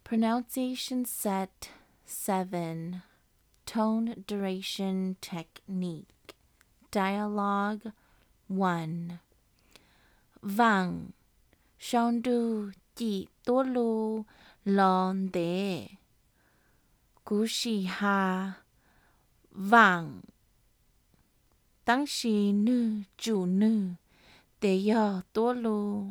Pronunciation set 7. Tone duration technique. Dialogue 1. Vâng, Sean du chị tố lu lon de. Cú shi ha. Vâng. Tăng shi nữ chủ nữ để yo tố lu.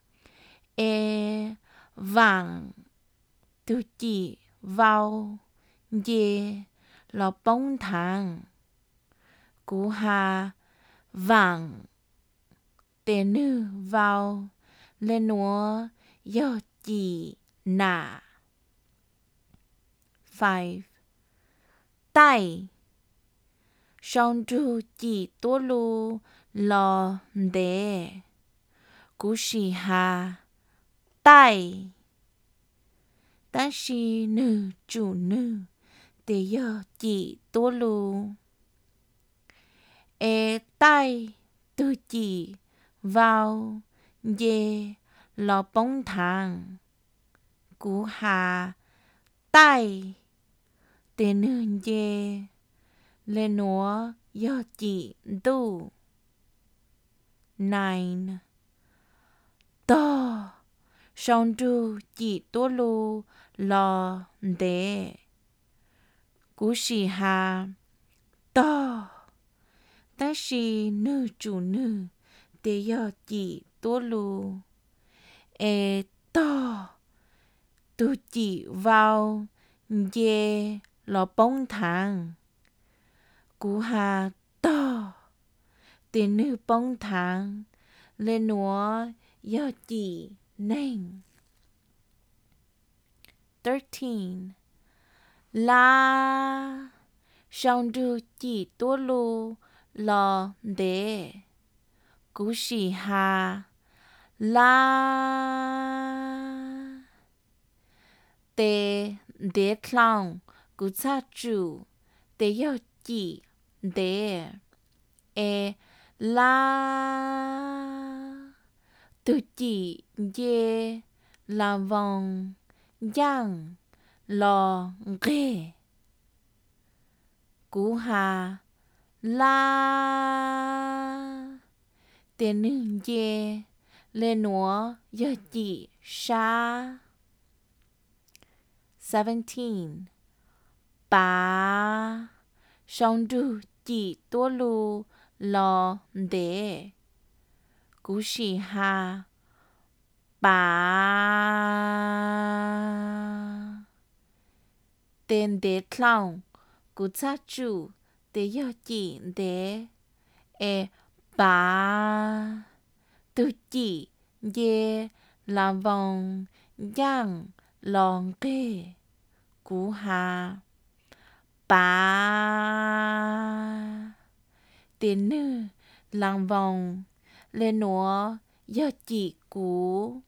Vâng. Tu chị vào dê lò bông thang. Cú ha vàng tê nữ vào lên núa yo chị nà. 5. Tay Song du chị tố lu lò đế. Cú shi ha tay. Tăng shi nữ chủ nữ để yo chị tố lu. Tay tu chị vào dê lò bông thang. Cú hà tay để nữ dê lên núa yo chị tu. 9. To Song du chị tố lu lò đế. Cú shi ha to. Ta shi nữ chủ nữ để yo chị tố lu. To tu chị vào dê lò bông thang. Cú hà to để nữ bông thang lên núa yo chị nên. 13. La Song du chị tố lu lò đế. Cú shi ha la. Tê đế thlang cú cha chủ để yo chị đế. La tu chị dê la vòng yang lò ghê. Cú hà la tên nữ dê lên núa yo chị sa. 17. Bà Song du chị tố lu lò đế. Cú shi ha bà. Tên đế thlang cú cha chủ để yo chị đế. Bà tu chị dê la vòng yang lòng kê. Cú hà bà tên nữ lang vòng lên núa yo chị cú.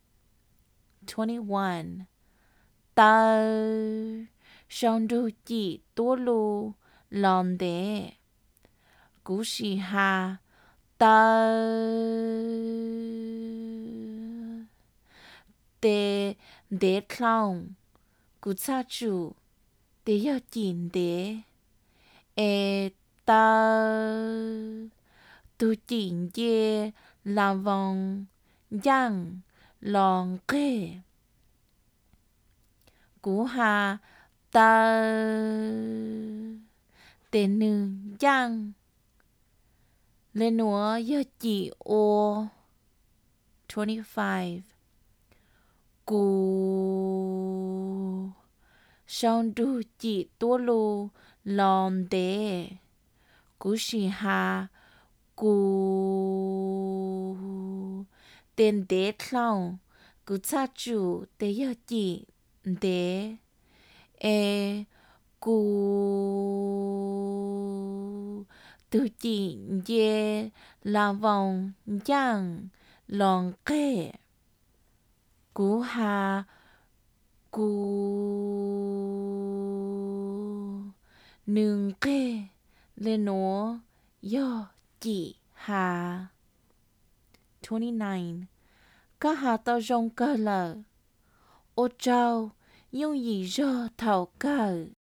21. Tơ Song du chị tố lu lòn đế. Cú shi ha tơ tê đế thlang cú cha chủ để yo chị đế. Tơ tu chị dê la vòng yang lòng kê. Cú hà tơ tên nữ yang lên núa yo chị ô. 25. Cú Song du chị tố lu lòn đế. Cú shi ha cú tên đế thlang cú cha chủ để yo chị đế. Cú tu chị dê la vòng yang lòng kê. Cú hà cú nương kê lên núa yo chị hà. 29. Các hà tao rong cơ lờ. Ô trao 用以热头狗。